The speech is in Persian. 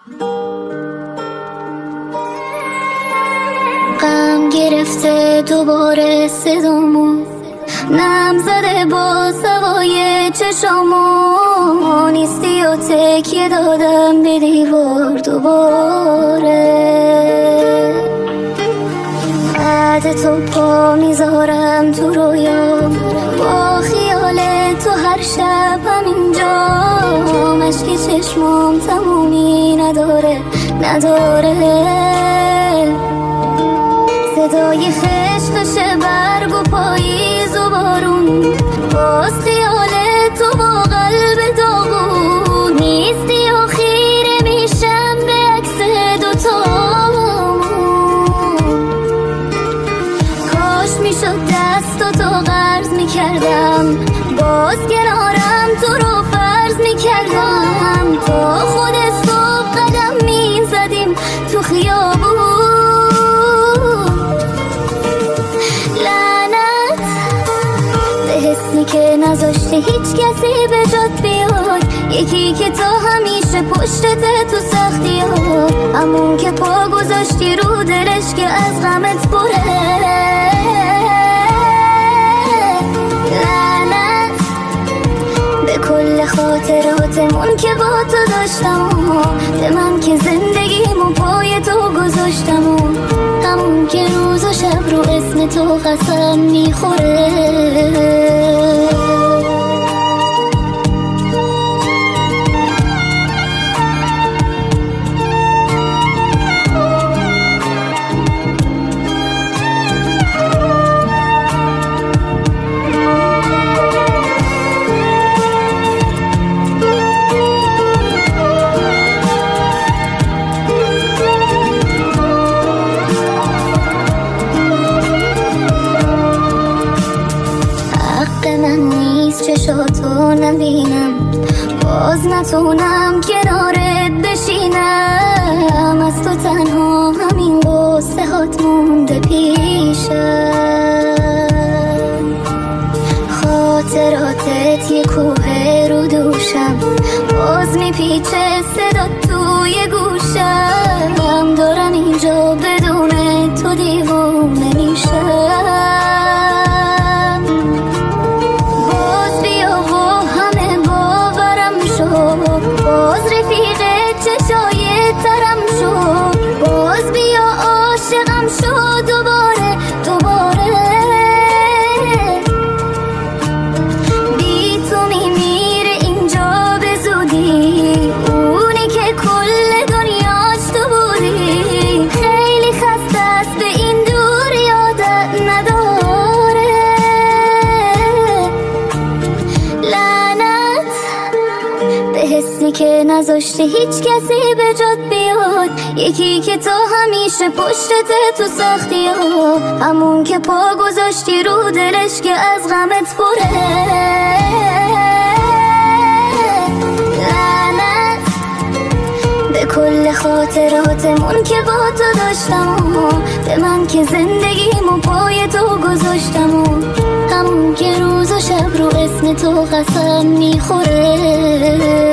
غم گرفته دوباره صدامو، نم زده با سوای چشامو، نیستی و تکیه دادم به دیوار دوباره. بعد تو پا میذارم تو رویام، با خیال تو هر شب همینجا، مشکی چشمام تمومی نداره صدای خشخش برگ و پاییز و بارون، باز خیال تو با قلب داغون، نیستی و خیره میشم به عکس دوتامون. کاش میشد دستاتو قرض میکردم، باز کنارم تو رو فرض میکردم، تا خود صبح قدم میزدیم تو خیابون. که نذاشته هیچ کسی به جات بیاد، یکی که تا همیشه پشتت تو سختی ها، همون که پا گذاشتی رو دلش که از غمت پره. لعنت به کل خاطراتمون که با تو داشتم، به من که زندگیمو پای تو گذاشتم، همون که روز و شب رو اسم تو قسم میخوره. من نیست چشاتو نبینم، باز نتونم کنارت بشینم، از تو تنها همین قصه هات مونده پیشم. خاطراتت یه کوه رو دوشم، باز میپیچه صدا توی گوشم، دارم اینجا بدون تو دیوونه میشم. باز رفیق چشای ترم شو، باز بیا عاشقم شو دوباره. بی تو میمیره اینجا به زودی، اونی که کل دنیاش تو بودی، خیلی خسته است به این دور یادت نداره. لعنت به حسی که نذاشته هیچ کسی به جات بیاد، یکی که تا همیشه پشتت تو سختی ها، همون که پا گذاشتی رو دلش که از غمت پره. لعنت به کل خاطراتمون که با تو داشتم، به من که زندگیمو پای تو گذاشتم، همون که روز و شب رو اسم تو قسم میخوره.